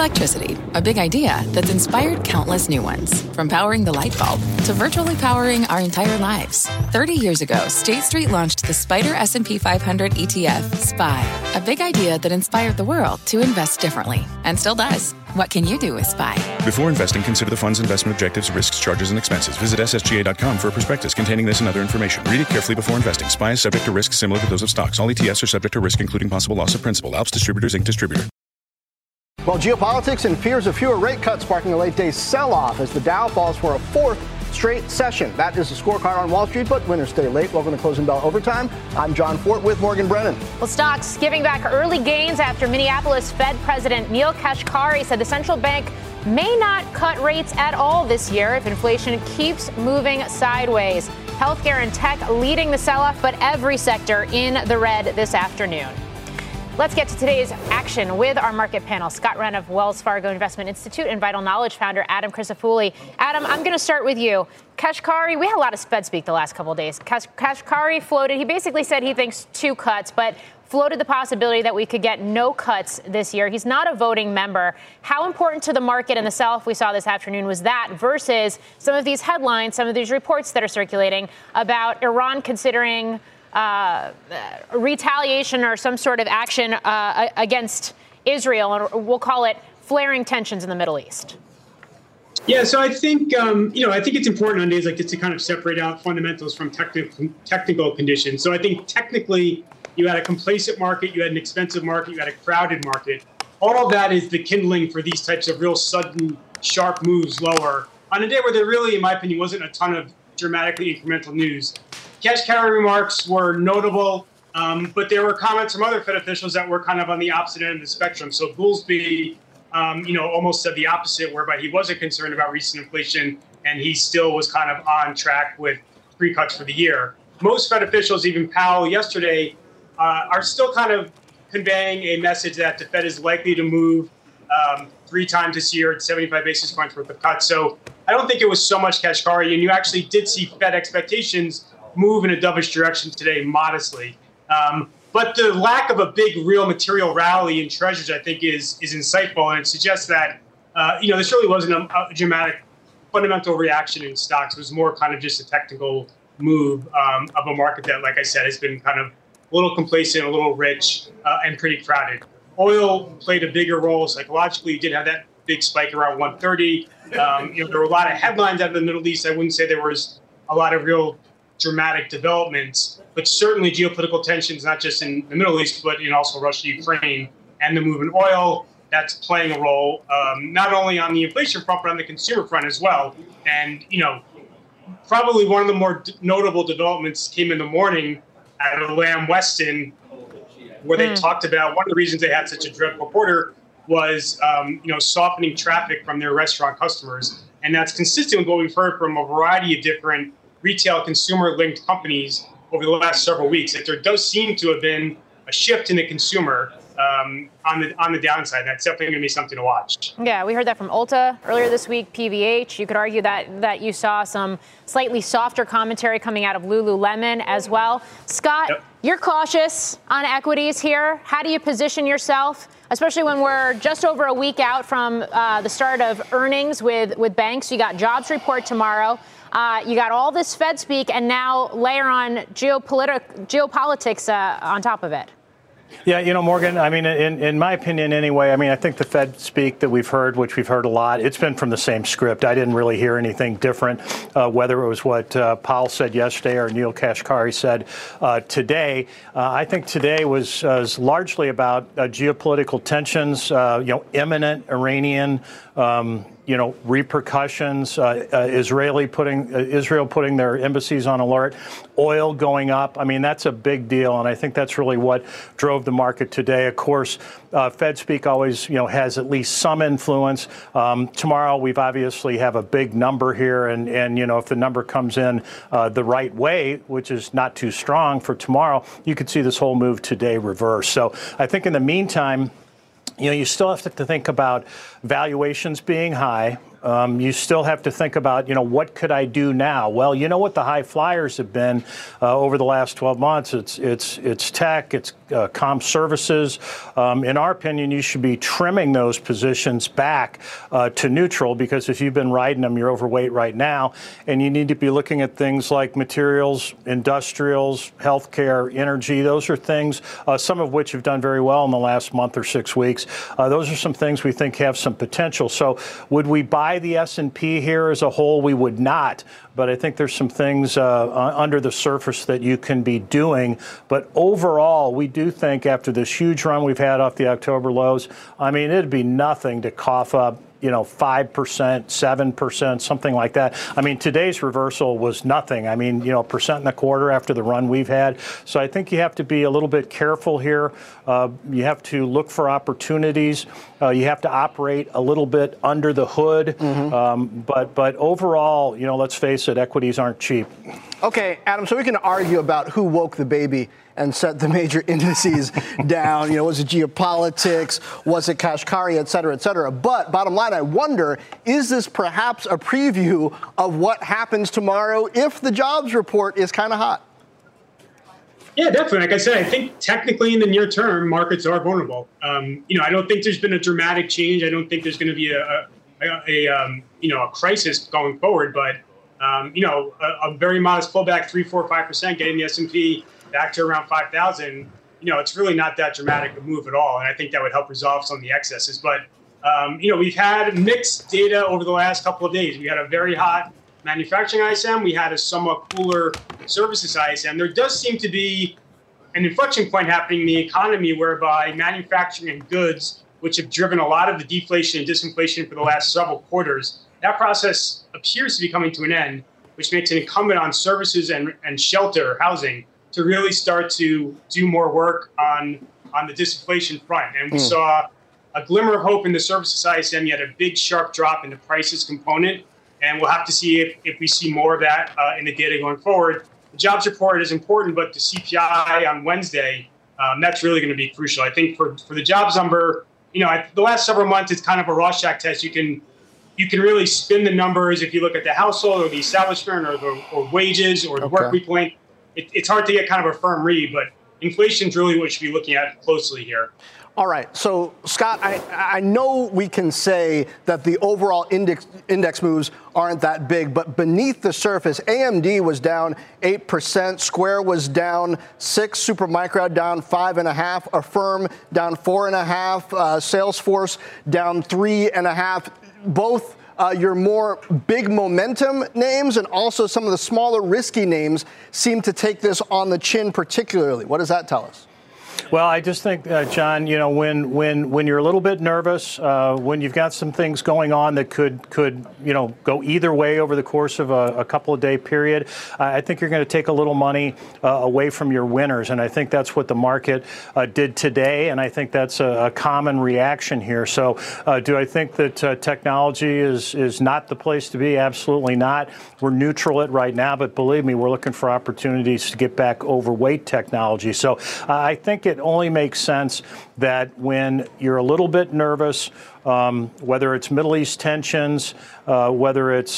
Electricity, a big idea that's inspired countless new ones. From powering the light bulb to virtually powering our entire lives. 30 years ago, State Street launched the SPDR S&P 500 ETF, SPY. A big idea that inspired the world to invest differently. And still does. What can you do with SPY? Before investing, consider the fund's investment objectives, risks, charges, and expenses. Visit ssga.com for a prospectus containing this and other information. Read it carefully before investing. SPY is subject to risks similar to those of stocks. All ETFs are subject to risk, including possible loss of principal. Alps Distributors, Inc. Distributor. Well, geopolitics and fears of fewer rate cuts sparking a late-day sell-off as the Dow falls for a fourth straight session. That is the scorecard on Wall Street, but winners stay late. Welcome to Closing Bell Overtime. I'm John Fort with Morgan Brennan. Well, stocks giving back early gains after Minneapolis Fed President Neel Kashkari said the central bank may not cut rates at all this year if inflation keeps moving sideways. Healthcare and tech leading the sell-off, but every sector in the red this afternoon. Let's get to today's action with our market panel. Scott Wren of Wells Fargo Investment Institute and Vital Knowledge founder Adam Crisafulli. Adam, I'm going to start with you. Kashkari, we had a lot of Fed speak the last couple of days. Kashkari floated, he basically said he thinks 2 cuts, but floated the possibility that we could get no cuts this year. He's not a voting member. How important to the market and the sell-off we saw this afternoon was that versus some of these headlines, some of these reports that are circulating about Iran considering retaliation or some sort of action against Israel, or we'll call it flaring tensions in the Middle East? Yeah, so I think, I think it's important on days like this to kind of separate out fundamentals from technical conditions. So I think technically you had a complacent market, you had an expensive market, you had a crowded market. All of that is the kindling for these types of real sudden, sharp moves lower on a day where there really, in my opinion, wasn't a ton of dramatically incremental news. Kashkari remarks were notable, but there were comments from other Fed officials that were kind of on the opposite end of the spectrum. So Goolsbee, almost said the opposite, whereby he wasn't concerned about recent inflation, and he still was kind of on track with 3 cuts for the year. Most Fed officials, even Powell yesterday, are still kind of conveying a message that the Fed is likely to move 3 times this year at 75 basis points worth of cuts. So I don't think it was so much Kashkari, and you actually did see Fed expectations move in a dovish direction today modestly. But the lack of a big real material rally in treasuries, I think, is insightful. And it suggests that, this really wasn't a dramatic fundamental reaction in stocks. It was more kind of just a technical move of a market that, like I said, has been kind of a little complacent, a little rich, and pretty crowded. Oil played a bigger role psychologically. You did have that big spike around 130. There were a lot of headlines out of the Middle East. I wouldn't say there was a lot of real dramatic developments, but certainly geopolitical tensions, not just in the Middle East, but in also Russia, Ukraine, and the move in oil, that's playing a role, not only on the inflation front, but on the consumer front as well. And, probably one of the more notable developments came in the morning out of Lamb Weston, where they talked about one of the reasons they had such a dreadful quarter was, softening traffic from their restaurant customers. And that's consistent with what we've heard from a variety of different retail consumer-linked companies over the last several weeks. That there does seem to have been a shift in the consumer on the downside. That's definitely going to be something to watch. Yeah, we heard that from Ulta earlier this week, PVH. You could argue that you saw some slightly softer commentary coming out of Lululemon as well. Scott, You're cautious on equities here. How do you position yourself, especially when we're just over a week out from the start of earnings with banks? You got jobs report tomorrow. You got all this Fed speak, and now layer on geopolitics on top of it. Yeah, Morgan, I mean, in my opinion anyway, I think the Fed speak that we've heard, which we've heard a lot, it's been from the same script. I didn't really hear anything different, whether it was what Powell said yesterday or Neel Kashkari said today. I think today was largely about geopolitical tensions, imminent Iranian repercussions, Israel putting their embassies on alert, oil going up. I mean, that's a big deal, and I think that's really what drove the market today. Of course, Fed speak always, has at least some influence. Tomorrow, we've obviously have a big number here, and if the number comes in the right way, which is not too strong for tomorrow, you could see this whole move today reverse. So I think in the meantime, you still have to think about valuations being high. You still have to think about, what could I do now? Well, you know what the high flyers have been over the last 12 months. It's tech, it's comm services. In our opinion, you should be trimming those positions back to neutral, because if you've been riding them, you're overweight right now, and you need to be looking at things like materials, industrials, healthcare, energy. Those are things, some of which have done very well in the last month or 6 weeks. Those are some things we think have some potential. So would we buy the S&P here as a whole? We would not. But I think there's some things under the surface that you can be doing. But overall, we do think after this huge run we've had off the October lows, it'd be nothing to cough up 5%, 7%, something like that. Today's reversal was nothing. 1.25% after the run we've had. So I think you have to be a little bit careful here. You have to look for opportunities. You have to operate a little bit under the hood. But overall, let's face it, equities aren't cheap. Okay, Adam, so we can argue about who woke the baby and set the major indices down. Was it geopolitics? Was it Kashkari, et cetera, et cetera? But bottom line, I wonder, is this perhaps a preview of what happens tomorrow if the jobs report is kind of hot? Yeah, definitely. Like I said, I think technically in the near term, markets are vulnerable. I don't think there's been a dramatic change. I don't think there's going to be a crisis going forward. But a very modest pullback, 3%, 4%, 5%, getting the S&P back to around 5,000. It's really not that dramatic a move at all, and I think that would help resolve some of the excesses. But we've had mixed data over the last couple of days. We had a very hot manufacturing ISM. We had a somewhat cooler services ISM. There does seem to be an inflection point happening in the economy whereby manufacturing and goods, which have driven a lot of the deflation and disinflation for the last several quarters, that process appears to be coming to an end, which makes it incumbent on services and shelter, housing, to really start to do more work on the disinflation front. And we saw a glimmer of hope in the services ISM. You had a big, sharp drop in the prices component. And we'll have to see if we see more of that in the data going forward. The jobs report is important, but the CPI on Wednesday, that's really going to be crucial. I think for the jobs number, the last several months, it's kind of a Rorschach test. You can really spin the numbers if you look at the household or the establishment or wages or the work week length. It's hard to get kind of a firm read, but inflation is really what we should be looking at closely here. All right. So, Scott, I know we can say that the overall index moves aren't that big, but beneath the surface, AMD was down 8%, Square was down 6%, Supermicro down 5.5%, Affirm down 4.5%, Salesforce down 3.5%. Both your more big momentum names and also some of the smaller risky names seem to take this on the chin particularly. What does that tell us? Well, I just think, John, when you're a little bit nervous, when you've got some things going on that could go either way over the course of a couple of day period, I think you're going to take a little money away from your winners. And I think that's what the market did today. And I think that's a common reaction here. So do I think that technology is not the place to be? Absolutely not. We're neutral at right now. But believe me, we're looking for opportunities to get back overweight technology. So I think it only makes sense that when you're a little bit nervous, whether it's Middle East tensions, whether it's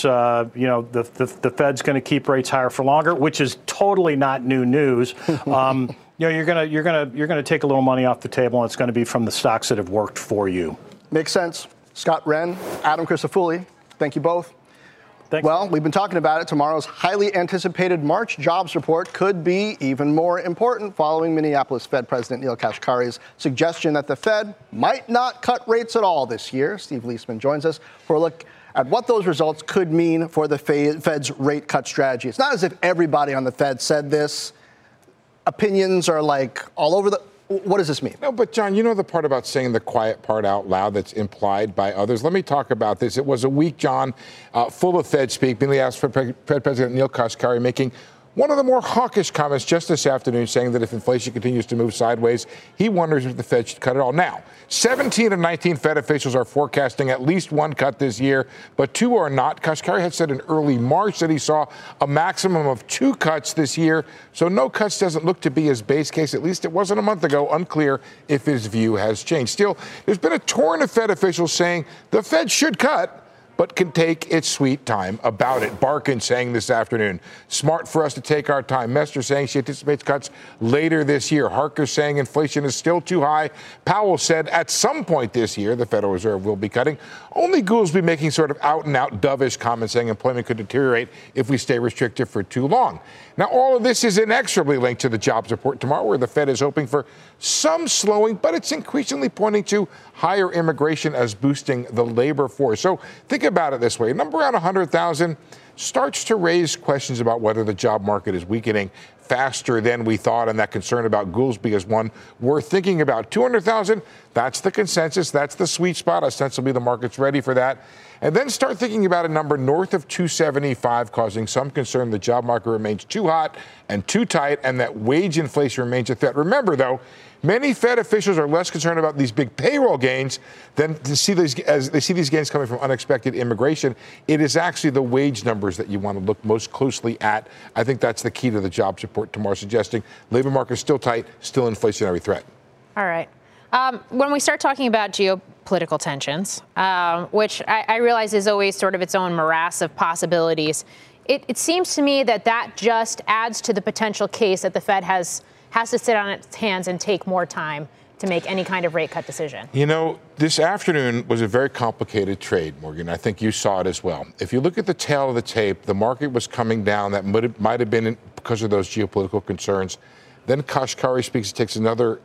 the Fed's going to keep rates higher for longer, which is totally not new news. You're gonna take a little money off the table, and it's going to be from the stocks that have worked for you. Makes sense. Scott Wren, Adam Crisafulli, thank you both. Thanks. Well, we've been talking about it. Tomorrow's highly anticipated March jobs report could be even more important following Minneapolis Fed President Neel Kashkari's suggestion that the Fed might not cut rates at all this year. Steve Liesman joins us for a look at what those results could mean for the Fed's rate cut strategy. It's not as if everybody on the Fed said this. Opinions are like all over the... What does this mean? No, but John, the part about saying the quiet part out loud that's implied by others. Let me talk about this. It was a week, John, full of Fed speak. Minneapolis Fed President Neel Kashkari making one of the more hawkish comments just this afternoon, saying that if inflation continues to move sideways, he wonders if the Fed should cut it all. Now, 17 of 19 Fed officials are forecasting at least one cut this year, but 2 are not. Kashkari had said in early March that he saw a maximum of 2 cuts this year, so no cuts doesn't look to be his base case. At least it wasn't a month ago. Unclear if his view has changed. Still, there's been a torrent of Fed officials saying the Fed should cut, but can take its sweet time about it. Barkin saying this afternoon, smart for us to take our time. Mester saying she anticipates cuts later this year. Harker saying inflation is still too high. Powell said at some point this year, the Federal Reserve will be cutting. Only Goolsbee making sort of out-and-out dovish comments saying employment could deteriorate if we stay restrictive for too long. Now, all of this is inexorably linked to the jobs report tomorrow, where the Fed is hoping for some slowing, but it's increasingly pointing to higher immigration as boosting the labor force. So think about it this way. A number around 100,000 starts to raise questions about whether the job market is weakening faster than we thought, and that concern about Goolsbee is one worth thinking about. 200,000, that's the consensus. That's the sweet spot. Ostensibly, the market's ready for that. And then start thinking about a number north of 275, causing some concern the job market remains too hot and too tight, and that wage inflation remains a threat. Remember, though, many Fed officials are less concerned about these big payroll gains than to see these, as they see these gains coming from unexpected immigration. It is actually the wage numbers that you want to look most closely at. I think that's the key to the jobs report tomorrow, suggesting labor market is still tight, still inflationary threat. All right. When we start talking about geopolitical tensions, which I realize is always sort of its own morass of possibilities, it seems to me that just adds to the potential case that the Fed has to sit on its hands and take more time to make any kind of rate cut decision. You know, this afternoon was a very complicated trade, Morgan. I think you saw it as well. If you look at the tail of the tape, the market was coming down. That might have been because of those geopolitical concerns. Then Kashkari speaks, takes another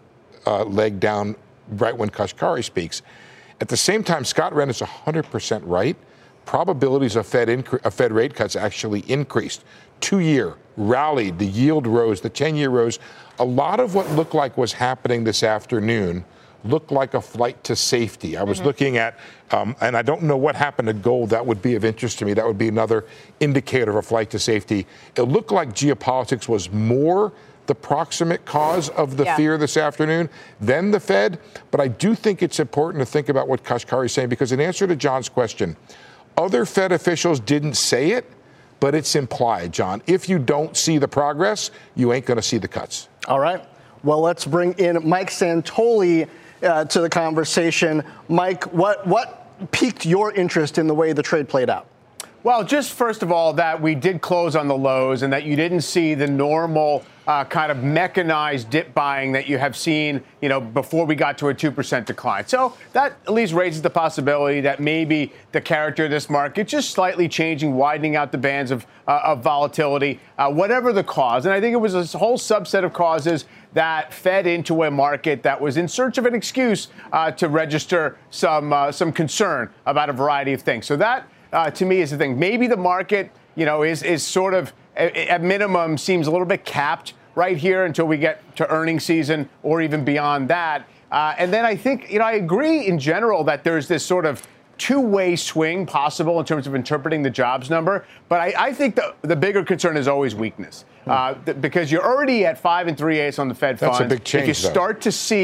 leg down right when Kashkari speaks. At the same time, Scott Wren is 100% right. Probabilities of Fed rate cuts actually increased. 2-year rallied, the yield rose, the 10-year rose. A lot of what looked like was happening this afternoon looked like a flight to safety. I was looking at, and I don't know what happened to gold. That would be of interest to me. That would be another indicator of a flight to safety. It looked like geopolitics was more the proximate cause of the fear this afternoon than the Fed. But I do think it's important to think about what Kashkari is saying, because in answer to John's question, other Fed officials didn't say it, but it's implied, John. If you don't see the progress, you ain't going to see the cuts. All right. Well, let's bring in Mike Santoli to the conversation. Mike, what piqued your interest in the way the trade played out? Well, just first of all, that we did close on the lows and that you didn't see the normal kind of mechanized dip buying that you have seen, before we got to a 2% decline. So that at least raises the possibility that maybe the character of this market just slightly changing, widening out the bands of volatility, whatever the cause. And I think it was a whole subset of causes that fed into a market that was in search of an excuse to register some concern about a variety of things. So that, to me, is the thing. Maybe the market, is sort of, at minimum, seems a little bit capped right here until we get to earnings season or even beyond that. And then I think, I agree in general that there's this sort of two-way swing possible in terms of interpreting the jobs number. But I think the bigger concern is always weakness. Because you're already at 5 3/8 on the Fed funds. That's a big change. If you start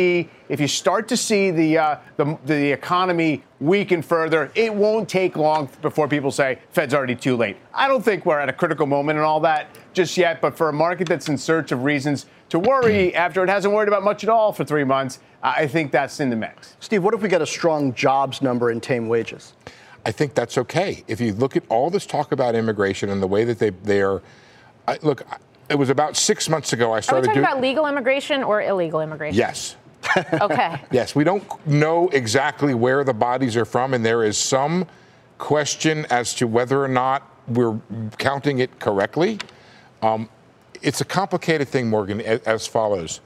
to see the economy weaken further, it won't take long before people say Fed's already too late. I don't think we're at a critical moment and all that just yet. But for a market that's in search of reasons to worry after it hasn't worried about much at all for 3 months, I think that's in the mix. Steve, what if we get a strong jobs number and tame wages? I think that's okay. If you look at all this talk about immigration and the way that they are, look. It was about 6 months ago I started doing... Are we talking about legal immigration or illegal immigration? Yes. Okay. Yes, we don't know exactly where the bodies are from, and there is some question as to whether or not we're counting it correctly. It's a complicated thing, Morgan, as follows.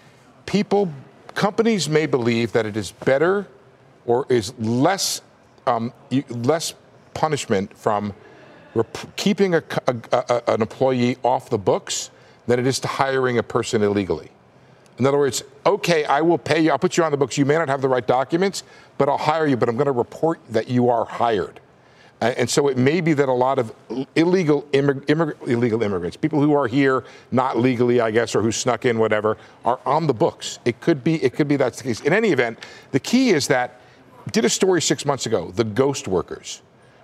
Companies may believe that it is better or is less punishment from keeping an employee off the books than it is to hiring a person illegally. In other words, okay, I will pay you, I'll put you on the books. You may not have the right documents, but I'll hire you, but I'm going to report that you are hired. And so it may be that a lot of illegal immigrants, people who are here not legally, I guess, or who snuck in, whatever, are on the books. It could be that's the case. In any event, the key is that did a story 6 months ago, the ghost workers,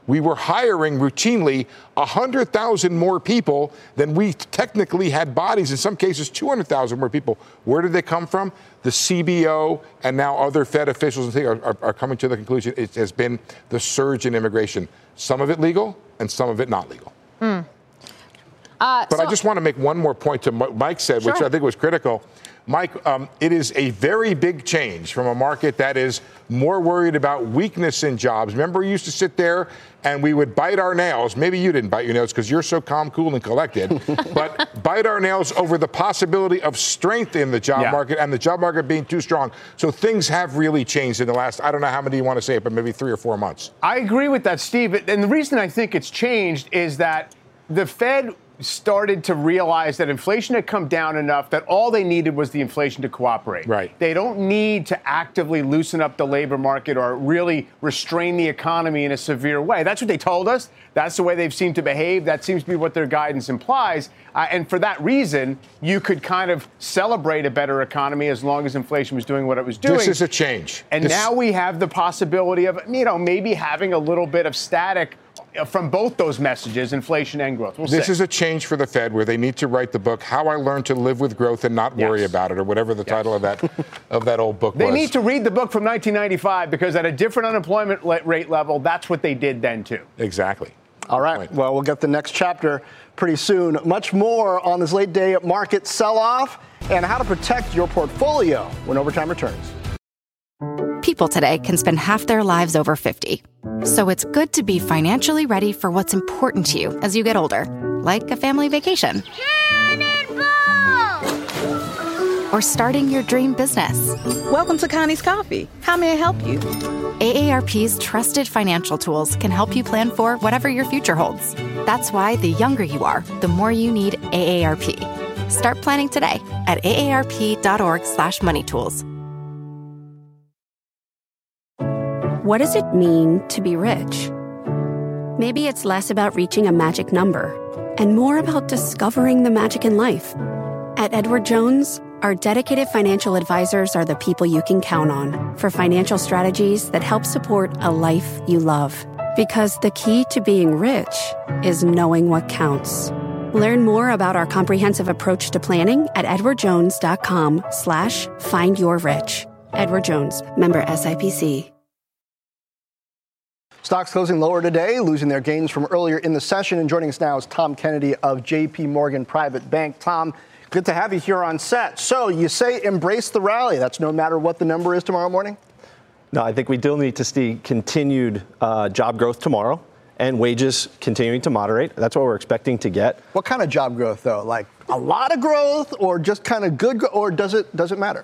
we were hiring routinely 100,000 more people than we technically had bodies, in some cases 200,000 more people. Where did they come from? The CBO and now other Fed officials are coming to the conclusion it has been the surge in immigration, some of it legal and some of it not legal. But I just want to make one more point to what Mike said, which I think was critical. Mike, it is a very big change from a market that is more worried about weakness in jobs. Remember, we used to sit there and we would bite our nails. Maybe you didn't bite your nails because you're so calm, cool, and collected. But bite our nails over the possibility of strength in the job market and the job market being too strong. So things have really changed in the last, I don't know how many you want to say it, but maybe 3 or 4 months. I agree with that, Steve. And the reason I think it's changed is that the Fed started to realize that inflation had come down enough that all they needed was the inflation to cooperate. Right. They don't need to actively loosen up the labor market or really restrain the economy in a severe way. That's what they told us. That's the way they've seemed to behave. That seems to be what their guidance implies. And for that reason, you could kind of celebrate a better economy as long as inflation was doing what it was doing. This is a change. And now we have the possibility of, maybe having a little bit of static from both those messages, inflation and growth. This is a change for the Fed where they need to write the book, How I Learned to Live with Growth and Not Worry About It, or whatever the title of that old book was. They need to read the book from 1995 because at a different unemployment rate level, that's what they did then, too. Exactly. All right. Well, we'll get the next chapter pretty soon. Much more on this late day market sell-off and how to protect your portfolio when overtime returns. People today can spend half their lives over 50. So it's good to be financially ready for what's important to you as you get older, like a family vacation. Or starting your dream business. Welcome to Connie's Coffee. How may I help you? AARP's trusted financial tools can help you plan for whatever your future holds. That's why the younger you are, the more you need AARP. Start planning today at aarp.org/moneytools. What does it mean to be rich? Maybe it's less about reaching a magic number and more about discovering the magic in life. At Edward Jones, our dedicated financial advisors are the people you can count on for financial strategies that help support a life you love. Because the key to being rich is knowing what counts. Learn more about our comprehensive approach to planning at edwardjones.com/findyourrich. Edward Jones, member SIPC. Stocks closing lower today, losing their gains from earlier in the session. And joining us now is Tom Kennedy of J.P. Morgan Private Bank. Tom, good to have you here on set. So you say embrace the rally. That's no matter what the number is tomorrow morning? No, I think we do need to see continued job growth tomorrow and wages continuing to moderate. That's what we're expecting to get. What kind of job growth, though? Like a lot of growth or just kind of good, or does it matter?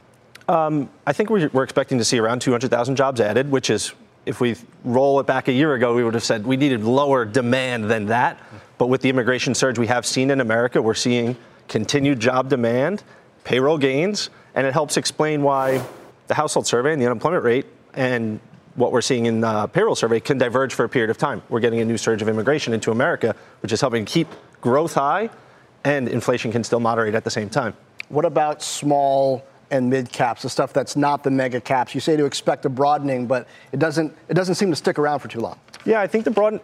I think we're expecting to see around 200,000 jobs added, which is, if we roll it back a year ago, we would have said we needed lower demand than that. But with the immigration surge we have seen in America, we're seeing continued job demand, payroll gains, and it helps explain why the household survey and the unemployment rate and what we're seeing in the payroll survey can diverge for a period of time. We're getting a new surge of immigration into America, which is helping keep growth high, and inflation can still moderate at the same time. What about small and mid caps, the stuff that's not the mega caps? You say to expect a broadening, but it doesn't seem to stick around for too long. Yeah, I think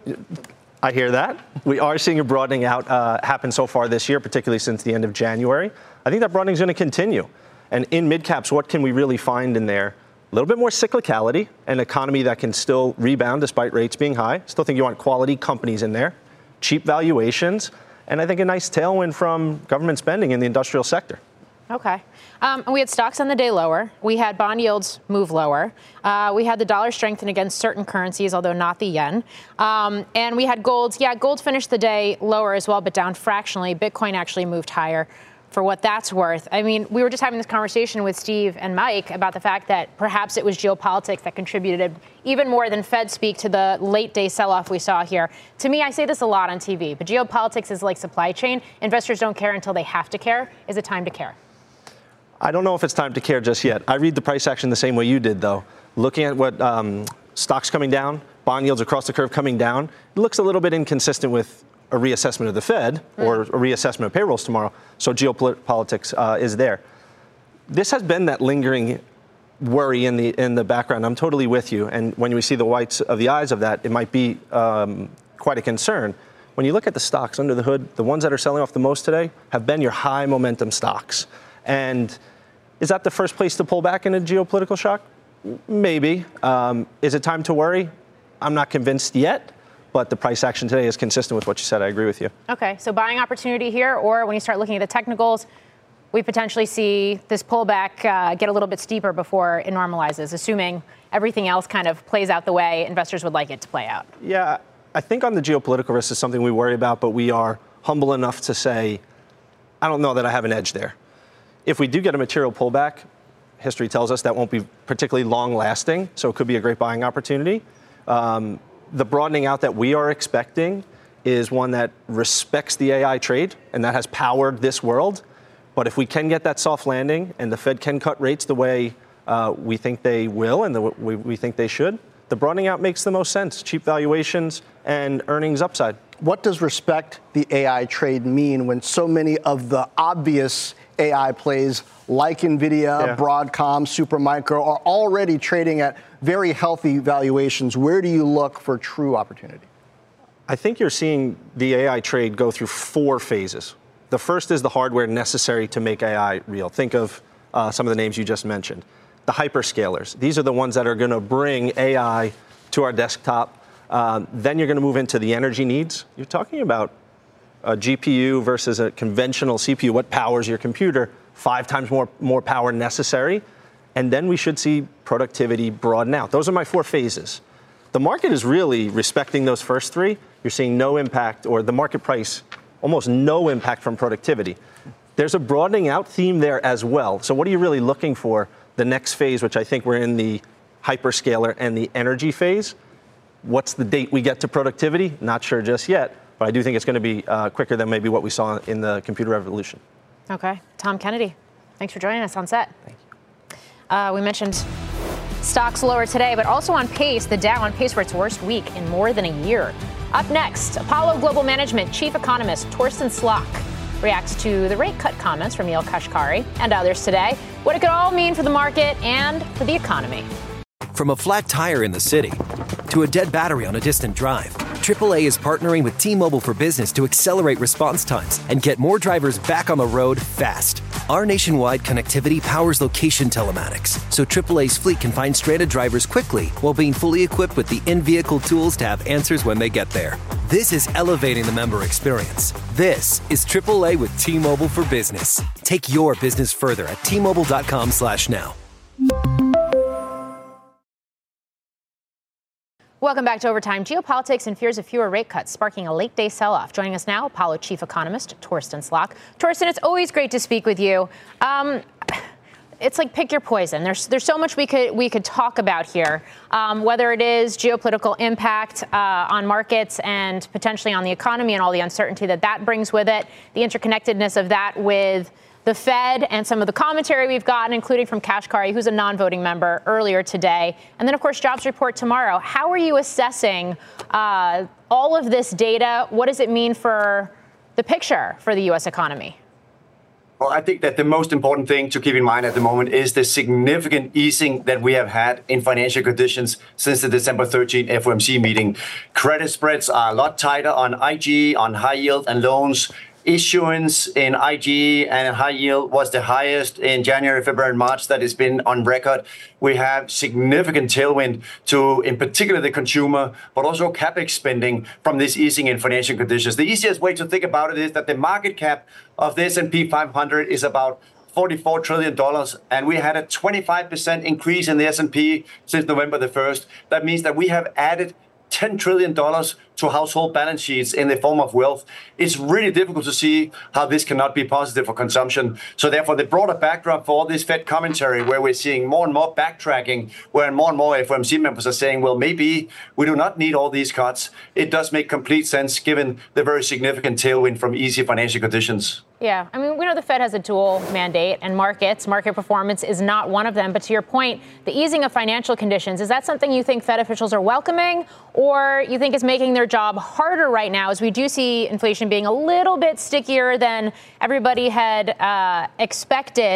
I hear that. We are seeing a broadening out happen so far this year, particularly since the end of January. I think that broadening is going to continue. And in mid caps, what can we really find in there? A little bit more cyclicality, an economy that can still rebound despite rates being high. Still think you want quality companies in there, cheap valuations, and I think a nice tailwind from government spending in the industrial sector. Okay. We had stocks on the day lower. We had bond yields move lower. We had the dollar strengthen against certain currencies, although not the yen. And we had gold. Yeah, gold finished the day lower as well, but down fractionally. Bitcoin actually moved higher for what that's worth. I mean, we were just having this conversation with Steve and Mike about the fact that perhaps it was geopolitics that contributed even more than Fed speak to the late day sell-off we saw here. To me, I say this a lot on TV, but geopolitics is like supply chain. Investors don't care until they have to care. Is it time to care? I don't know if it's time to care just yet. I read the price action the same way you did, though. Looking at what stocks coming down, bond yields across the curve coming down, it looks a little bit inconsistent with a reassessment of the Fed or a reassessment of payrolls tomorrow. So geopolitics is there. This has been that lingering worry in the background. I'm totally with you. And when we see the whites of the eyes of that, it might be quite a concern. When you look at the stocks under the hood, the ones that are selling off the most today have been your high momentum stocks. And is that the first place to pull back in a geopolitical shock? Maybe. Is it time to worry? I'm not convinced yet, but the price action today is consistent with what you said. I agree with you. Okay, so buying opportunity here, or when you start looking at the technicals, we potentially see this pullback get a little bit steeper before it normalizes, assuming everything else kind of plays out the way investors would like it to play out. Yeah, I think on the geopolitical risk is something we worry about, but we are humble enough to say, I don't know that I have an edge there. If we do get a material pullback, history tells us that won't be particularly long lasting, so it could be a great buying opportunity. The broadening out that we are expecting is one that respects the AI trade, and that has powered this world. But if we can get that soft landing and the Fed can cut rates the way we think they will and the way we think they should, the broadening out makes the most sense. Cheap valuations and earnings upside. What does respect the AI trade mean when so many of the obvious AI plays like NVIDIA, Broadcom, Supermicro are already trading at very healthy valuations? Where do you look for true opportunity? I think you're seeing the AI trade go through 4 phases. The first is the hardware necessary to make AI real. Think of some of the names you just mentioned. The hyperscalers. These are the ones that are going to bring AI to our desktop. Then you're going to move into the energy needs. You're talking about a GPU versus a conventional CPU. What powers your computer? 5 times more power necessary. And then we should see productivity broaden out. Those are my 4 phases. The market is really respecting those first 3. You're seeing no impact, or the market price, almost no impact from productivity. There's a broadening out theme there as well. So what are you really looking for? The next phase, which I think we're in the hyperscaler and the energy phase. What's the date we get to productivity? Not sure just yet, but I do think it's going to be quicker than maybe what we saw in the computer revolution. Okay. Tom Kennedy, thanks for joining us on set. Thank you. We mentioned stocks lower today, but also on pace, the Dow on pace for its worst week in more than a year. Up next, Apollo Global Management Chief Economist Torsten Slok reacts to the rate cut comments from Neel Kashkari and others today, what it could all mean for the market and for the economy. From a flat tire in the city to a dead battery on a distant drive, AAA is partnering with T-Mobile for Business to accelerate response times and get more drivers back on the road fast. Our nationwide connectivity powers location telematics, so AAA's fleet can find stranded drivers quickly while being fully equipped with the in-vehicle tools to have answers when they get there. This is elevating the member experience. This is AAA with T-Mobile for Business. Take your business further at T-Mobile.com/now. Welcome back to Overtime. Geopolitics and fears of fewer rate cuts sparking a late-day sell-off. Joining us now, Apollo Chief Economist Torsten Slok. Torsten, it's always great to speak with you. It's like pick your poison. There's so much we could talk about here, whether it is geopolitical impact on markets and potentially on the economy and all the uncertainty that brings with it, the interconnectedness of that with the Fed and some of the commentary we've gotten, including from Kashkari, who's a non-voting member, earlier today. And then, of course, jobs report tomorrow. How are you assessing all of this data? What does it mean for the picture for the U.S. economy? Well, I think that the most important thing to keep in mind at the moment is the significant easing that we have had in financial conditions since the December 13 FOMC meeting. Credit spreads are a lot tighter on IG, on high yield and loans. Issuance in IG and high yield was the highest in January, February, and March that has been on record. We have significant tailwind to, in particular, the consumer, but also CapEx spending from this easing in financial conditions. The easiest way to think about it is that the market cap of the S&P 500 is about $44 trillion, and we had a 25% increase in the S&P since November the 1st. That means that we have added $10 trillion to household balance sheets in the form of wealth. It's really difficult to see how this cannot be positive for consumption. So therefore, the broader backdrop for all this Fed commentary, where we're seeing more and more backtracking, where more and more FOMC members are saying, well, maybe we do not need all these cuts. It does make complete sense given the very significant tailwind from easy financial conditions. Yeah, I mean, we know the Fed has a dual mandate, and market performance is not one of them. But to your point, the easing of financial conditions, is that something you think Fed officials are welcoming, or you think is making their job harder right now, as we do see inflation being a little bit stickier than everybody had expected?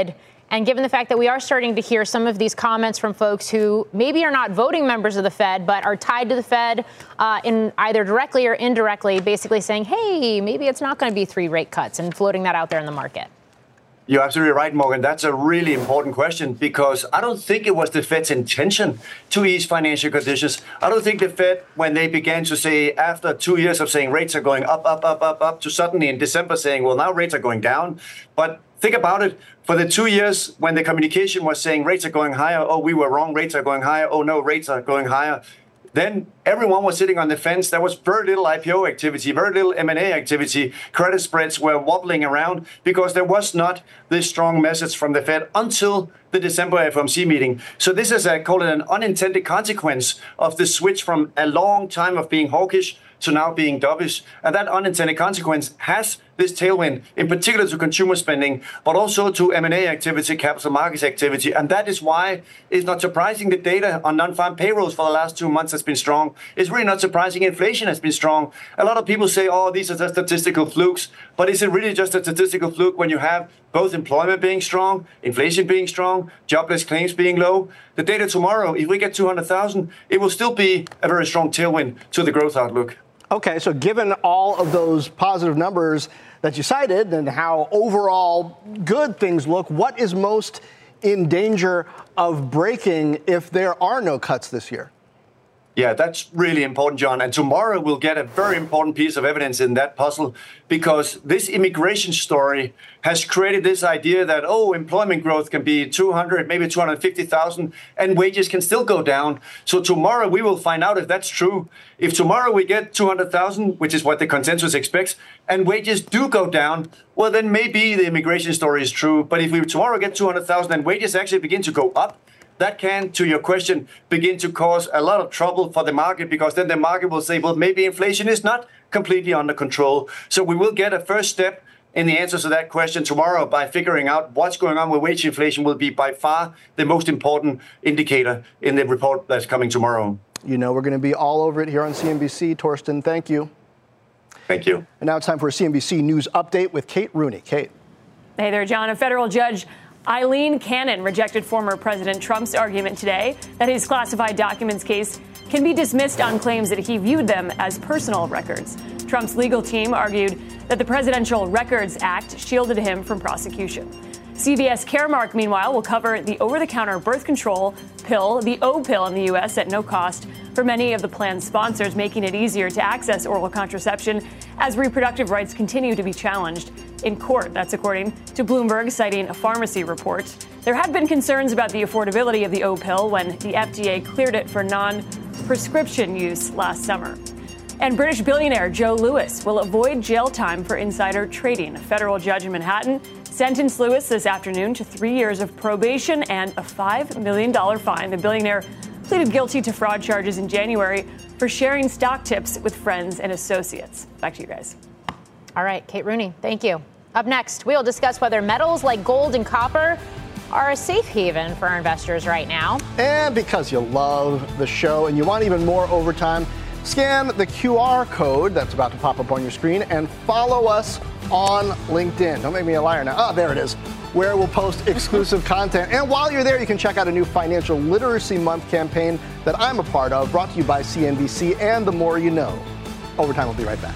And given the fact that we are starting to hear some of these comments from folks who maybe are not voting members of the Fed, but are tied to the Fed in either directly or indirectly, basically saying, hey, maybe it's not going to be 3 rate cuts and floating that out there in the market. You're absolutely right, Morgan. That's a really important question because I don't think it was the Fed's intention to ease financial conditions. I don't think the Fed, when they began to say after 2 years of saying rates are going up, to suddenly in December saying, well, now rates are going down. But think about it. For the 2 years when the communication was saying rates are going higher, oh, we were wrong, rates are going higher, oh, no, rates are going higher. Then everyone was sitting on the fence. There was very little IPO activity, very little M&A activity. Credit spreads were wobbling around because there was not this strong message from the Fed until the December FOMC meeting. So this is, I call it an unintended consequence of the switch from a long time of being hawkish to now being dovish. And that unintended consequence has this tailwind, in particular to consumer spending, but also to M&A activity, capital markets activity. And that is why it's not surprising the data on non-farm payrolls for the last 2 months has been strong. It's really not surprising inflation has been strong. A lot of people say, oh, these are just statistical flukes. But is it really just a statistical fluke when you have both employment being strong, inflation being strong, jobless claims being low? The data tomorrow, if we get 200,000, it will still be a very strong tailwind to the growth outlook. Okay, so given all of those positive numbers that you cited and how overall good things look, what is most in danger of breaking if there are no cuts this year? Yeah, that's really important, John. And tomorrow we'll get a very important piece of evidence in that puzzle because this immigration story has created this idea that, oh, employment growth can be 200, maybe 250,000, and wages can still go down. So tomorrow we will find out if that's true. If tomorrow we get 200,000, which is what the consensus expects, and wages do go down, well, then maybe the immigration story is true. But if we tomorrow get 200,000 and wages actually begin to go up, that can, to your question, begin to cause a lot of trouble for the market because then the market will say, well, maybe inflation is not completely under control. So we will get a first step in the answer to that question tomorrow by figuring out what's going on with wage inflation will be by far the most important indicator in the report that's coming tomorrow. You know, we're going to be all over it here on CNBC. Torsten, thank you. Thank you. And now it's time for a CNBC News update with Kate Rooney. Kate. Hey there, John. A federal judge Eileen Cannon rejected former President Trump's argument today that his classified documents case can be dismissed on claims that he viewed them as personal records. Trump's legal team argued that the Presidential Records Act shielded him from prosecution. CVS Caremark, meanwhile, will cover the over-the-counter birth control pill, the O pill, in the U.S. at no cost for many of the plan's sponsors, making it easier to access oral contraception as reproductive rights continue to be challenged in court. That's according to Bloomberg, citing a pharmacy report. There had been concerns about the affordability of the O pill when the FDA cleared it for non-prescription use last summer. And British billionaire Joe Lewis will avoid jail time for insider trading. A federal judge in Manhattan sentenced Lewis this afternoon to 3 years of probation and a $5 million fine. The billionaire pleaded guilty to fraud charges in January for sharing stock tips with friends and associates. Back to you guys. All right, Kate Rooney, thank you. Up next, we'll discuss whether metals like gold and copper are a safe haven for our investors right now. And because you love the show and you want even more overtime, scan the QR code that's about to pop up on your screen and follow us on LinkedIn. Don't make me a liar now. Oh, there it is, where we'll post exclusive content. And while you're there, you can check out a new Financial Literacy Month campaign that I'm a part of, brought to you by CNBC and The More You Know. Overtime will be right back.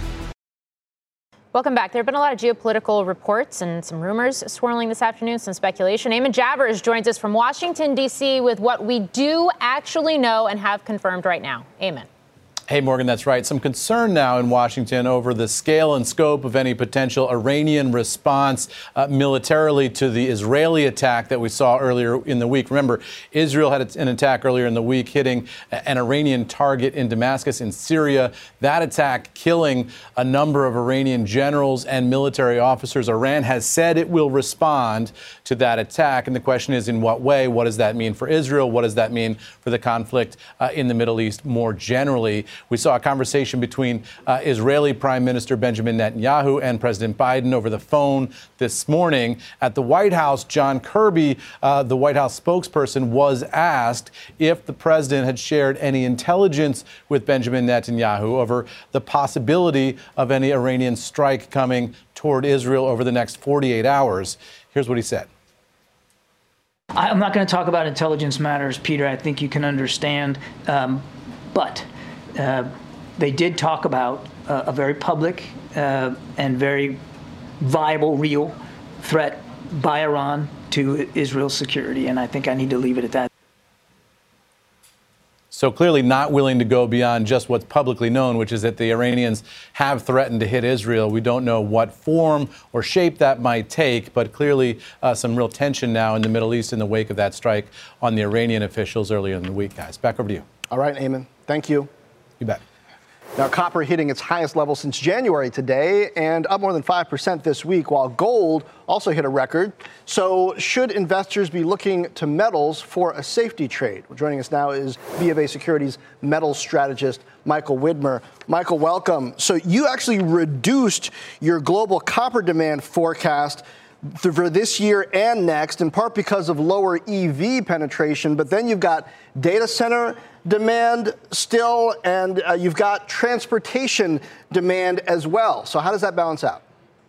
Welcome back. There have been a lot of geopolitical reports and some rumors swirling this afternoon, some speculation. Eamon Javers joins us from Washington, D.C. with what we do actually know and have confirmed right now. Eamon. Hey, Morgan, that's right. Some concern now in Washington over the scale and scope of any potential Iranian response militarily to the Israeli attack that we saw earlier in the week. Remember, Israel had an attack earlier in the week hitting an Iranian target in Damascus in Syria. That attack killing a number of Iranian generals and military officers. Iran has said it will respond to that attack. And the question is, in what way? What does that mean for Israel? What does that mean for the conflict in the Middle East more generally? We saw a conversation between Israeli Prime Minister Benjamin Netanyahu and President Biden over the phone this morning. At the White House, John Kirby, the White House spokesperson, was asked if the president had shared any intelligence with Benjamin Netanyahu over the possibility of any Iranian strike coming toward Israel over the next 48 hours. Here's what he said. I'm not going to talk about intelligence matters, Peter. I think you can understand. But they did talk about a very public and very viable, real threat by Iran to Israel's security. And I think I need to leave it at that. So clearly not willing to go beyond just what's publicly known, which is that the Iranians have threatened to hit Israel. We don't know what form or shape that might take, but clearly some real tension now in the Middle East in the wake of that strike on the Iranian officials earlier in the week, guys. Back over to you. All right, Eamon. Thank you. You bet. Now, copper hitting its highest level since January today and up more than 5% this week, while gold also hit a record. So should investors be looking to metals for a safety trade? Well, joining us now is BofA Securities metals strategist Michael Widmer. Michael, welcome. So you actually reduced your global copper demand forecast for this year and next, in part because of lower EV penetration, but then you've got data center demand still, and you've got transportation demand as well. So how does that balance out?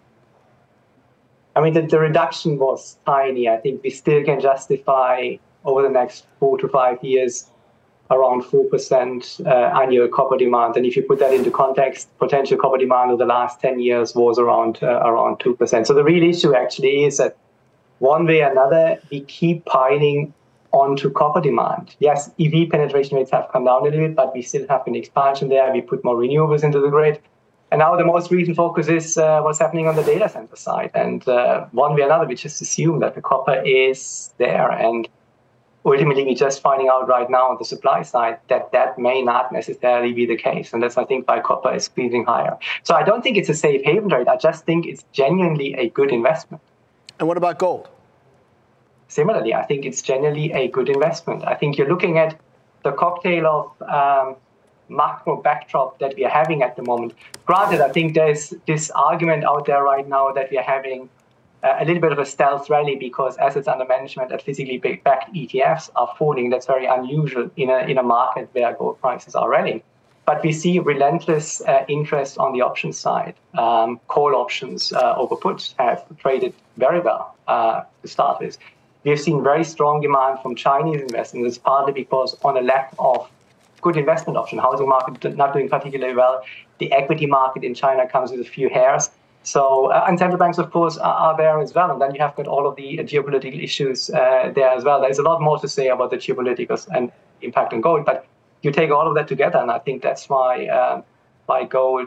I mean, the reduction was tiny. I think we still can justify over the next 4 to 5 years around 4% annual copper demand. And if you put that into context, potential copper demand over the last 10 years was around 2%. So the real issue actually is that one way or another, we keep piling onto copper demand. Yes, EV penetration rates have come down a little bit, but we still have an expansion there. We put more renewables into the grid. And now the most recent focus is what's happening on the data center side. And one way or another, we just assume that the copper is there. And ultimately, we're just finding out right now on the supply side that that may not necessarily be the case. And that's, I think, why copper is squeezing higher. So I don't think it's a safe haven trade. I just think it's genuinely a good investment. And what about gold? Similarly, I think it's generally a good investment. I think you're looking at the cocktail of macro backdrop that we are having at the moment. Granted, I think there's this argument out there right now that we are having a little bit of a stealth rally because assets under management at physically backed ETFs are falling. That's very unusual in a market where gold prices are rallying. But we see relentless interest on the options side. Call options over puts have traded very well to start with. We've seen very strong demand from Chinese investors. It's partly because on a lack of good investment option. Housing market not doing particularly well. The equity market in China comes with a few hairs. So, and central banks, of course, are there as well. And then you have got all of the geopolitical issues there as well. There's a lot more to say about the geopolitics and impact on gold. But you take all of that together, and I think that's why gold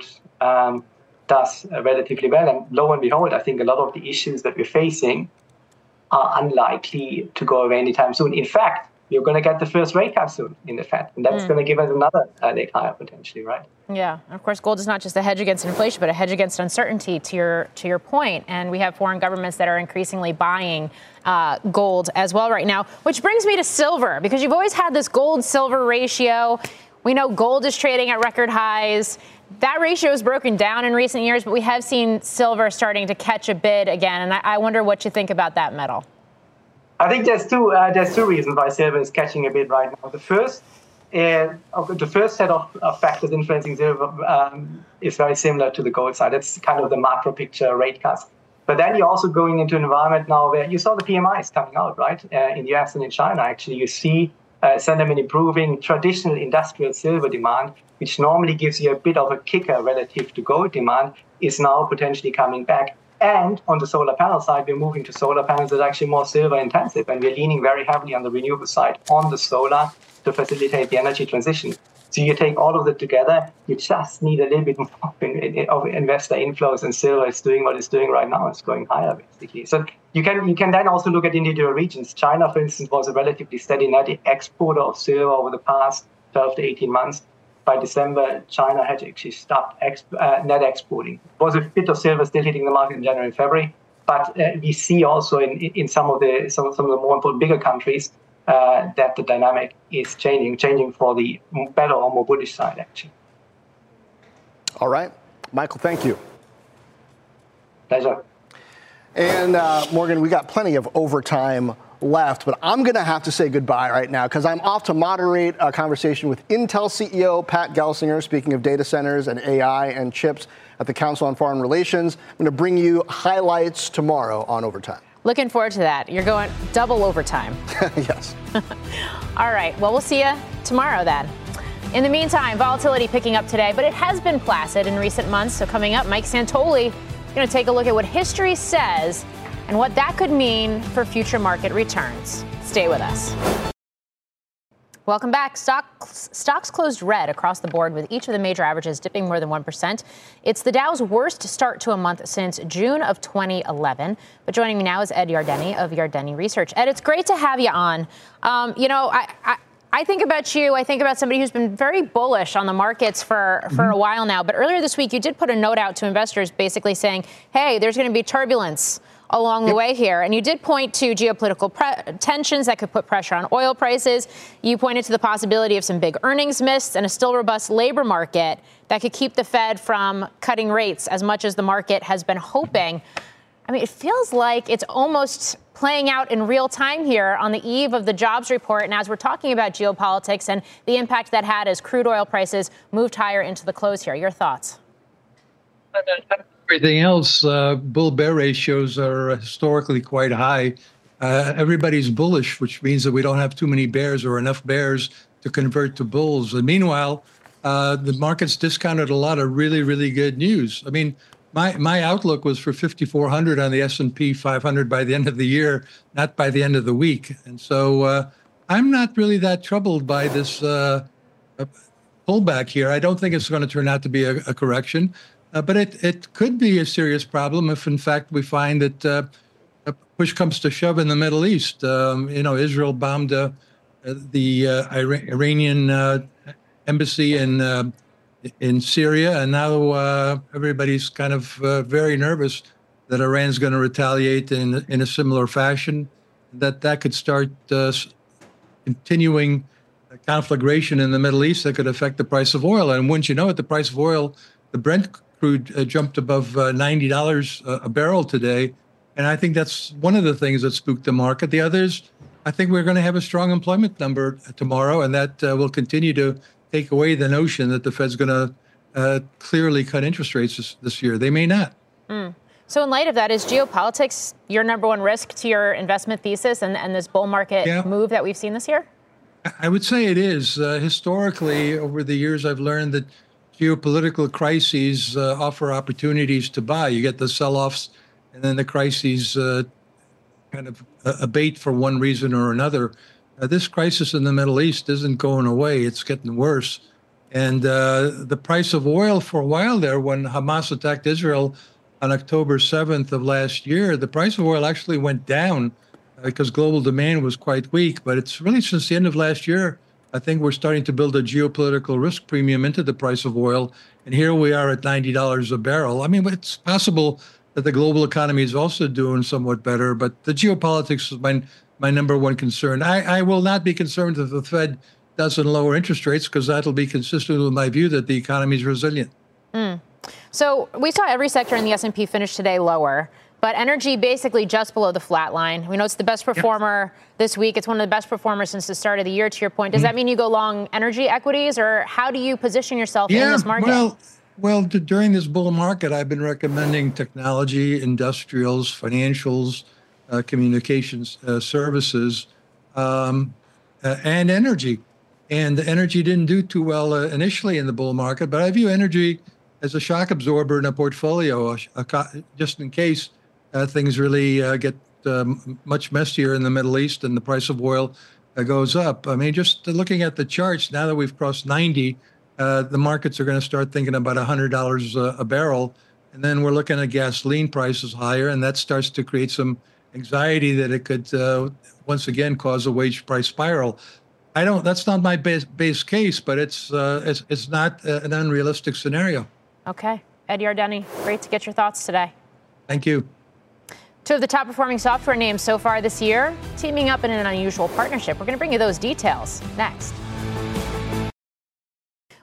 does relatively well. And lo and behold, I think a lot of the issues that we're facing are unlikely to go away anytime soon. In fact, you're going to get the first rate cut soon in the Fed, and that's going to give us another leg higher potentially, right? Yeah, of course, gold is not just a hedge against inflation, but a hedge against uncertainty. To your point, and we have foreign governments that are increasingly buying gold as well right now. Which brings me to silver, because you've always had this gold-silver ratio. We know gold is trading at record highs. That ratio has broken down in recent years, but we have seen silver starting to catch a bid again. And I wonder what you think about that metal. I think there's two reasons why silver is catching a bid right now. The first set of factors influencing silver is very similar to the gold side. It's kind of the macro picture, rate cuts. But then you're also going into an environment now where you saw the PMIs coming out, right? In the US and in China, actually, you see sentiment improving, traditional industrial silver demand, which normally gives you a bit of a kicker relative to gold demand, is now potentially coming back. And on the solar panel side, we're moving to solar panels that are actually more silver intensive, and we're leaning very heavily on the renewable side on the solar to facilitate the energy transition. So you take all of that together, you just need a little bit more of investor inflows, and silver is doing what it's doing right now. It's going higher, basically. So you can then also look at individual regions. China, for instance, was a relatively steady net exporter of silver over the past 12 to 18 months. By December, China had actually stopped net exporting. There was a bit of silver still hitting the market in January and February, but we see also in some of the more important bigger countries that the dynamic is changing for the better or more bullish side, actually. All right. Michael, thank you. Pleasure. And Morgan, we got plenty of overtime left, but I'm going to have to say goodbye right now because I'm off to moderate a conversation with Intel CEO Pat Gelsinger, speaking of data centers and AI and chips at the Council on Foreign Relations. I'm going to bring you highlights tomorrow on Overtime. Looking forward to that. You're going double overtime. Yes. All right. Well, we'll see you tomorrow then. In the meantime, volatility picking up today, but it has been placid in recent months. So coming up, Mike Santoli is going to take a look at what history says and what that could mean for future market returns. Stay with us. Welcome back. Stocks closed red across the board, with each of the major averages dipping more than 1%. It's the Dow's worst start to a month since June of 2011. But joining me now is Ed Yardeni of Yardeni Research. Ed, it's great to have you on. I think about you. I think about somebody who's been very bullish on the markets for a while now. But earlier this week, you did put a note out to investors basically saying, hey, there's going to be turbulence along the way here. And you did point to geopolitical tensions that could put pressure on oil prices. You pointed to the possibility of some big earnings miss and a still robust labor market that could keep the Fed from cutting rates as much as the market has been hoping. I mean, it feels like it's almost playing out in real time here on the eve of the jobs report. And as we're talking about geopolitics and the impact that had as crude oil prices moved higher into the close here, your thoughts? Everything else, bull-bear ratios are historically quite high. Everybody's bullish, which means that we don't have too many bears or enough bears to convert to bulls. And meanwhile, the market's discounted a lot of really, really good news. I mean, my outlook was for 5,400 on the S&P 500 by the end of the year, not by the end of the week. And so I'm not really that troubled by this pullback here. I don't think it's going to turn out to be a correction. But it could be a serious problem if, in fact, we find that push comes to shove in the Middle East. Israel bombed the Iranian embassy in Syria, and now everybody's kind of very nervous that Iran's going to retaliate in a similar fashion. That could start continuing conflagration in the Middle East that could affect the price of oil. And once you know it, the price of oil, the Brent crude jumped above $90 a barrel today. And I think that's one of the things that spooked the market. The others, I think we're going to have a strong employment number tomorrow, and that will continue to take away the notion that the Fed's going to clearly cut interest rates this year. They may not. So in light of that, is geopolitics your number one risk to your investment thesis and this bull market move that we've seen this year? I would say it is. Historically, over the years, I've learned that geopolitical crises offer opportunities to buy. You get the sell-offs, and then the crises kind of abate for one reason or another. This crisis in the Middle East isn't going away. It's getting worse. And the price of oil for a while there, when Hamas attacked Israel on October 7th of last year, the price of oil actually went down because global demand was quite weak. But it's really since the end of last year, I think we're starting to build a geopolitical risk premium into the price of oil. And here we are at $90 a barrel. I mean, it's possible that the global economy is also doing somewhat better, but the geopolitics is my number one concern. I will not be concerned if the Fed doesn't lower interest rates, because that'll be consistent with my view that the economy is resilient. So we saw every sector in the S&P finish today lower, but energy basically just below the flat line. We know it's the best performer this week. It's one of the best performers since the start of the year, to your point. Does that mean you go long energy equities, or how do you position yourself in this market? Well, during this bull market, I've been recommending technology, industrials, financials, communications services, and energy. And the energy didn't do too well initially in the bull market, but I view energy as a shock absorber in a portfolio, just in case things really get much messier in the Middle East and the price of oil goes up. I mean, just looking at the charts, now that we've crossed 90, the markets are going to start thinking about $100 a barrel. And then we're looking at gasoline prices higher, and that starts to create some anxiety that it could once again cause a wage price spiral. That's not my base case, but it's not an unrealistic scenario. Okay. Ed Yardeni, great to get your thoughts today. Thank you. Two of the top performing software names so far this year teaming up in an unusual partnership. We're going to bring you those details next.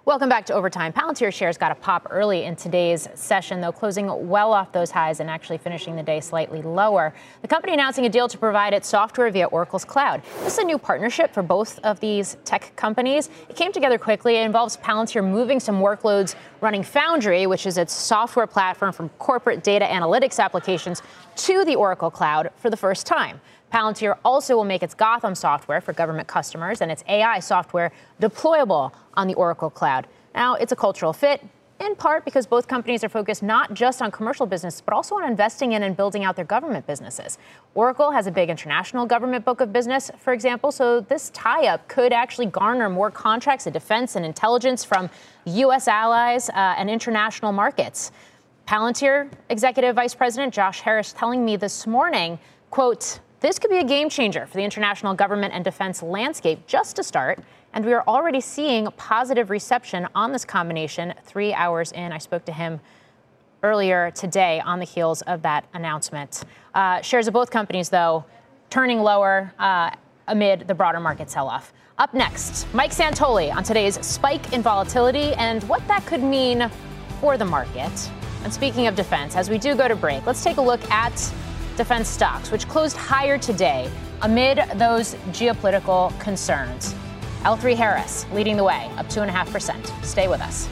Welcome back to Overtime. Palantir shares got a pop early in today's session, though closing well off those highs and actually finishing the day slightly lower. The company announcing a deal to provide its software via Oracle's cloud. This is a new partnership for both of these tech companies. It came together quickly. It involves Palantir moving some workloads running Foundry, which is its software platform from corporate data analytics applications, to the Oracle cloud for the first time. Palantir also will make its Gotham software for government customers and its AI software deployable on the Oracle cloud. Now, it's a cultural fit, in part because both companies are focused not just on commercial business, but also on investing in and building out their government businesses. Oracle has a big international government book of business, for example, so this tie-up could actually garner more contracts in defense and intelligence from U.S. allies and international markets. Palantir Executive Vice President Josh Harris telling me this morning, quote, "This could be a game changer for the international government and defense landscape just to start, and we are already seeing positive reception on this combination 3 hours in." I spoke to him earlier today on the heels of that announcement. Shares of both companies, though, turning lower amid the broader market sell-off. Up next, Mike Santoli on today's spike in volatility and what that could mean for the market. And speaking of defense, as we do go to break, let's take a look at defense stocks, which closed higher today amid those geopolitical concerns. L3Harris leading the way, up 2.5%. Stay with us.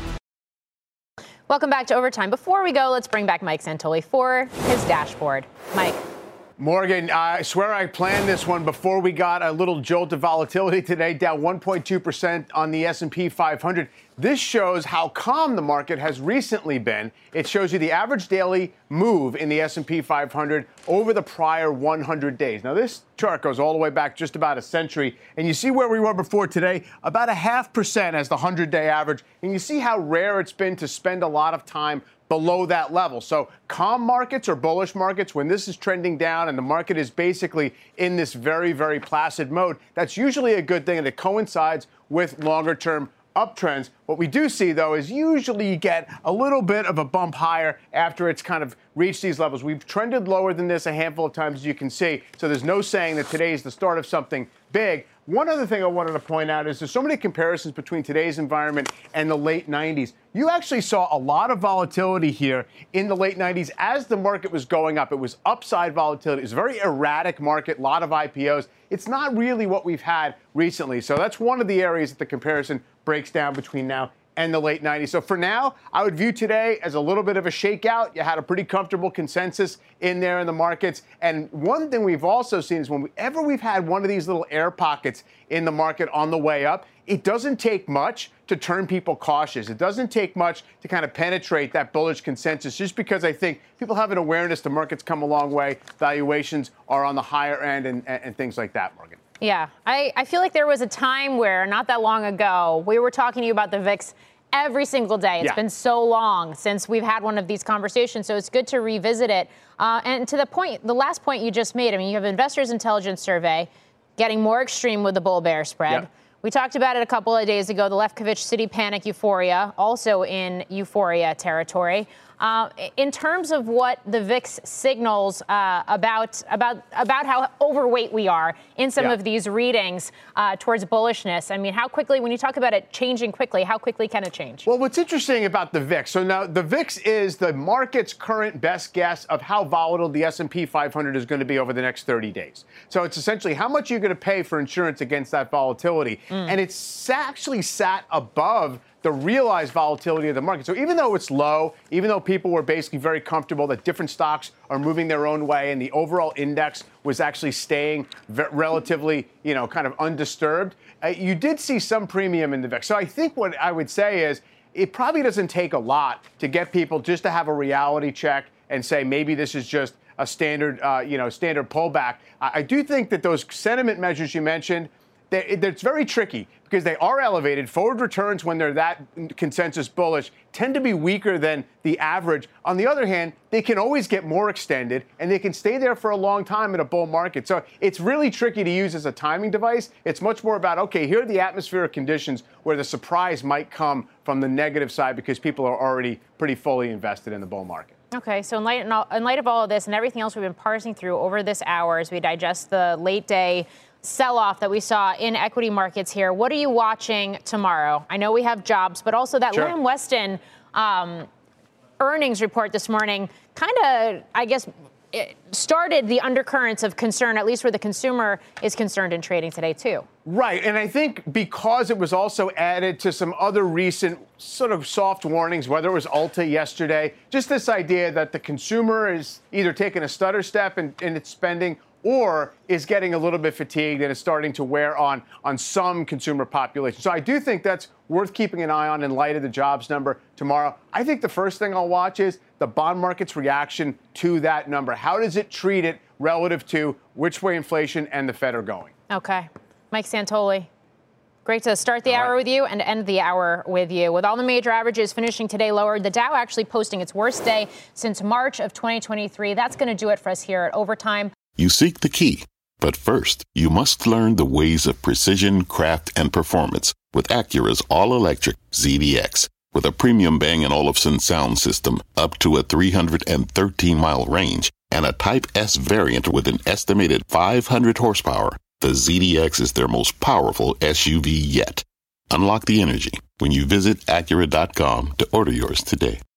Welcome back to Overtime. Before we go, let's bring back Mike Santoli for his dashboard. Mike. Morgan, I swear I planned this one before we got a little jolt of volatility today, down 1.2% on the S&P 500. This shows how calm the market has recently been. It shows you the average daily move in the S&P 500 over the prior 100 days. Now, this chart goes all the way back just about a century, and you see where we were before today, about 0.5% as the 100-day average, and you see how rare it's been to spend a lot of time below that level. So calm markets or bullish markets, when this is trending down and the market is basically in this very, very placid mode, that's usually a good thing, and it coincides with longer-term uptrends. What we do see, though, is usually you get a little bit of a bump higher after it's kind of reached these levels. We've trended lower than this a handful of times, as you can see, so there's no saying that today is the start of something big. One other thing I wanted to point out is there's so many comparisons between today's environment and the late 90s. You actually saw a lot of volatility here in the late 90s as the market was going up. It was upside volatility. It was a very erratic market, a lot of IPOs. It's not really what we've had recently. So that's one of the areas that the comparison breaks down between now and the late 90s. So for now, I would view today as a little bit of a shakeout. You had a pretty comfortable consensus in there in the markets. And one thing we've also seen is whenever we've had one of these little air pockets in the market on the way up, it doesn't take much to turn people cautious. It doesn't take much to kind of penetrate that bullish consensus, just because I think people have an awareness the market's come a long way, valuations are on the higher end and things like that, Morgan. Yeah, I feel like there was a time where, not that long ago, we were talking to you about the VIX every single day. It's been so long since we've had one of these conversations, so it's good to revisit it. And to the point, the last point you just made, I mean, you have Investors Intelligence Survey getting more extreme with the bull-bear spread. Yep. We talked about it a couple of days ago, the Lefkowitz City Panic Euphoria, also in euphoria territory. In terms of what the VIX signals about how overweight we are in some of these readings towards bullishness, I mean, how quickly, when you talk about it changing quickly, how quickly can it change? Well, what's interesting about the VIX, so now the VIX is the market's current best guess of how volatile the S&P 500 is going to be over the next 30 days. So it's essentially how much you're going to pay for insurance against that volatility. And it's actually sat above the realized volatility of the market. So even though it's low, even though people were basically very comfortable that different stocks are moving their own way and the overall index was actually staying relatively, kind of undisturbed, you did see some premium in the VIX. So I think what I would say is it probably doesn't take a lot to get people just to have a reality check and say maybe this is just a standard, standard pullback. I do think that those sentiment measures you mentioned, it's very tricky because they are elevated. Forward returns, when they're that consensus bullish, tend to be weaker than the average. On the other hand, they can always get more extended, and they can stay there for a long time in a bull market. So it's really tricky to use as a timing device. It's much more about, okay, here are the atmospheric conditions where the surprise might come from the negative side because people are already pretty fully invested in the bull market. Okay, so in light of all of this and everything else we've been parsing through over this hour as we digest the late day sell-off that we saw in equity markets here. What are you watching tomorrow? I know we have jobs, but also that Lamb Weston earnings report this morning kind of, I guess, it started the undercurrents of concern, at least where the consumer is concerned in trading today, too. Right. And I think because it was also added to some other recent sort of soft warnings, whether it was Ulta yesterday, just this idea that the consumer is either taking a stutter step in its spending or is getting a little bit fatigued and is starting to wear on some consumer population. So I do think that's worth keeping an eye on in light of the jobs number tomorrow. I think the first thing I'll watch is the bond market's reaction to that number. How does it treat it relative to which way inflation and the Fed are going? Okay. Mike Santoli, great to start the hour with you and end the hour with you. With all the major averages finishing today lower, the Dow actually posting its worst day since March of 2023. That's going to do it for us here at Overtime. You seek the key, but first, you must learn the ways of precision, craft, and performance with Acura's all-electric ZDX. With a premium Bang & Olufsen sound system up to a 313-mile range and a Type S variant with an estimated 500 horsepower, the ZDX is their most powerful SUV yet. Unlock the energy when you visit Acura.com to order yours today.